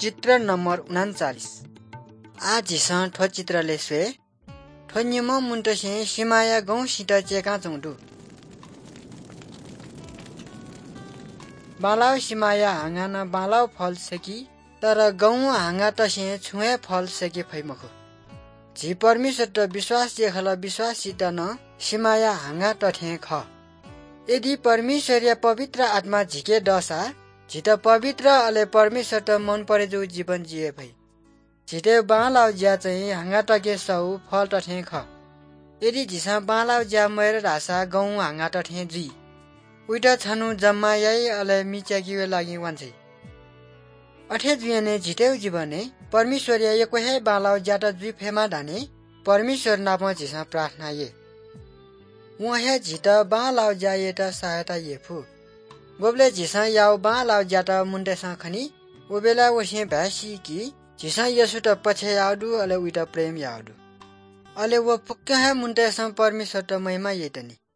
चित्र नम्बर 39 आज झिसा ठो चित्रले स्वे ठोन्यम मुन्टसे सिमाया गौँ सित चेका चौडु बालाउ सिमाया हांगा न बालाउ फल सेकी तर गौँ हांगा तसे छुए फल सेके फैमखो झी परमेश्वर त विश्वास जेखल विश्वास सित न सिमाया हांगा तठे ख यदि परमेश्वर या पवित्र आत्मा झिके दशा झित पवित्र अले परमेश्वर त मन परे जो जीवन जिए भई झिटे बालाउ ज्या चाहिँ हांगा टके सौ फल तठे ख यदि झिसा बालाउ ज्या मएर रासा गौँ हांगा तठे जुई उइटा छनु जम्मा याई अले मिच्याकीवे लागि वान्छे अठे जुयने झिटेउ जीवने परमेश्वर या एको हे बालाउ ज्याटा जुई फेमा धाने परमेश्वर नापमा झिसा प्रार्थना ये वहाँ झिट बालाउ ज्या एटा सहायता येफु गोबले झिसा याउ बालाउ ज्याटा मुन्टेसा खनी उबेला वसे भ्यासी कि झिसा यसु त पछे याउडु अले उइटा प्रेम याउडु अले वो पुक्का है मुन्टेसा परमेश्वर त महिमा येतनी